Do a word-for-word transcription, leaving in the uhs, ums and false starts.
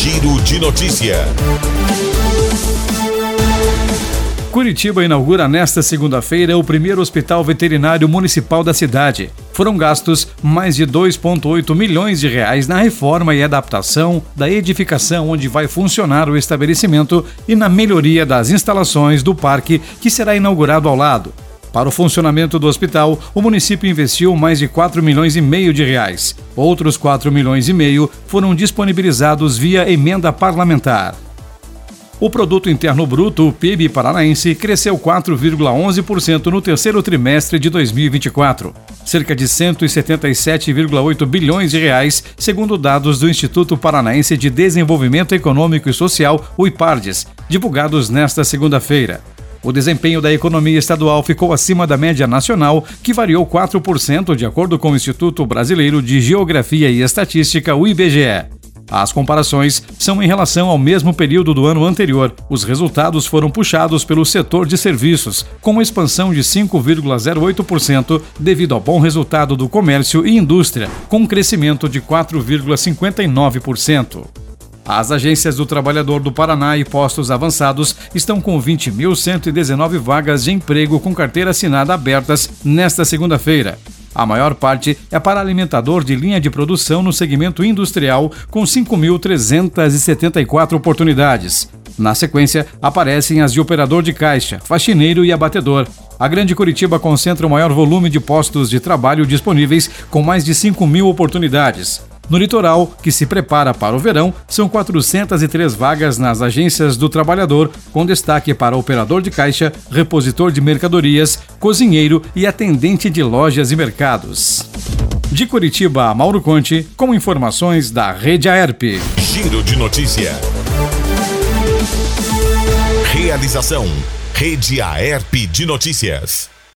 Giro de Notícia. Curitiba inaugura nesta segunda-feira o primeiro hospital veterinário municipal da cidade. Foram gastos mais de dois vírgula oito milhões de reais na reforma e adaptação da edificação onde vai funcionar o estabelecimento e na melhoria das instalações do parque que será inaugurado ao lado. Para o funcionamento do hospital, o município investiu mais de quatro milhões e meio de reais. Outros quatro milhões e meio foram disponibilizados via emenda parlamentar. O Produto Interno Bruto, o P I B paranaense, cresceu quatro vírgula onze por cento no terceiro trimestre de dois mil e vinte e quatro, cerca de cento e setenta e sete vírgula oito bilhões de reais, segundo dados do Instituto Paranaense de Desenvolvimento Econômico e Social, o IPARDES, divulgados nesta segunda-feira. O desempenho da economia estadual ficou acima da média nacional, que variou quatro por cento de acordo com o Instituto Brasileiro de Geografia e Estatística, o I B G E. As comparações são em relação ao mesmo período do ano anterior. Os resultados foram puxados pelo setor de serviços, com uma expansão de cinco vírgula zero oito por cento devido ao bom resultado do comércio e indústria, com um crescimento de quatro vírgula cinquenta e nove por cento. As agências do trabalhador do Paraná e postos avançados estão com vinte mil cento e dezenove vagas de emprego com carteira assinada abertas nesta segunda-feira. A maior parte é para alimentador de linha de produção no segmento industrial, com cinco mil trezentas e setenta e quatro oportunidades. Na sequência, aparecem as de operador de caixa, faxineiro e abatedor. A Grande Curitiba concentra o maior volume de postos de trabalho disponíveis, com mais de cinco mil oportunidades. No litoral, que se prepara para o verão, são quatrocentas e três vagas nas agências do trabalhador, com destaque para operador de caixa, repositor de mercadorias, cozinheiro e atendente de lojas e mercados. De Curitiba, Mauro Conte, com informações da Rede Aerp. Giro de Notícia. Realização: Rede Aerp de Notícias.